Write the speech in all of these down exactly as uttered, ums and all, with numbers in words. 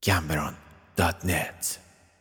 گمبران دات نت.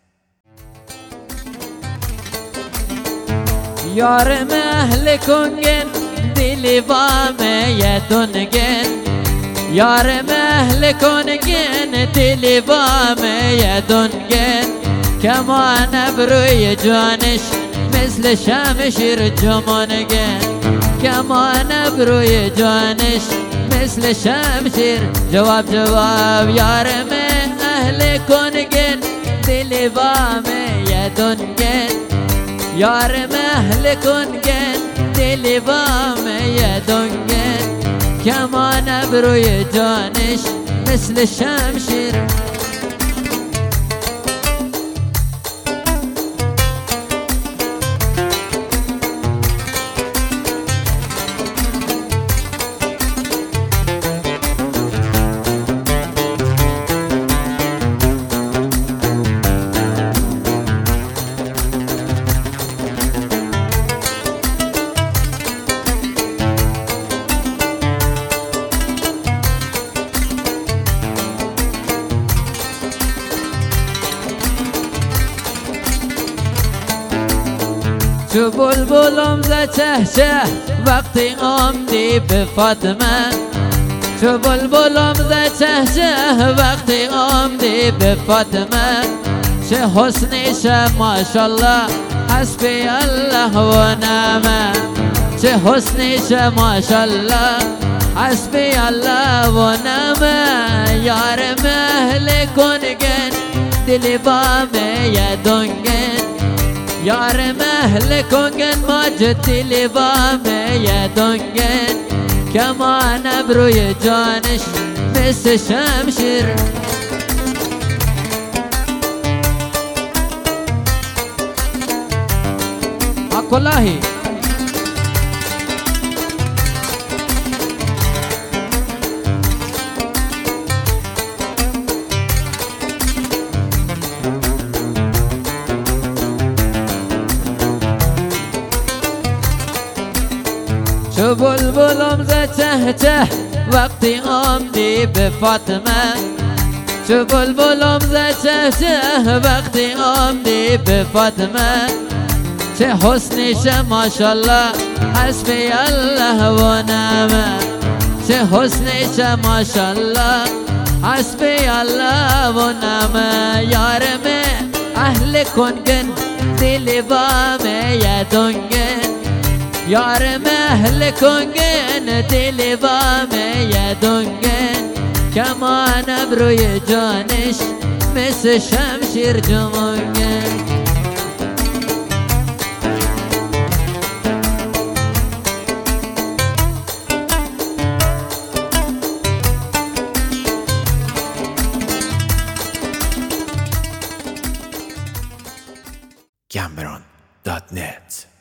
یارم اهل کنگن دلی وامه یدونگن، یارم اهل کنگن دلی وامه یدونگن، کمان ابروی جانش مثل شمشیر جمانگن، کمان ابروی جانش مثل شمشیر. جواب جواب یارم اهل کنگن دلی وامه یدونگن، یارم اهل کنگن دلی وامه یدونگن، کمان ابروی جانش مثل شمشیر. چو بلبلم ز چه چه وقتی آمدی به فاطمه، چو بلبلم ز چه چه وقتی آمدی به فاطمه، چه حسنیش ماشالله حسبی الله و نعمه، چه حسنیش ماشالله حسبی الله و نعمه. یارم اهل کنگن دلی وامه یدونگن، یارم اهل کنگن ماجد دلی وامه یدونگن، کمان ابروی جانش مثل شمشیر. اکلاهی چو بلبلم ز چه چه وقتی آمدی به فاطمه، چو بلبلم ز چه چه وقتی آمدی به فاطمه، چه حسنیش ماشالله حسبی الله و نعمه، چه حسنیش ماشالله حسبی الله و نعمه. یارم اهل کنگن دلی وامه یدونگن، یارم اهل کنگن دلی وامه یدونگن، کمان ابروی جانش مثل شمشیر جمانگن. گمبران دات نت.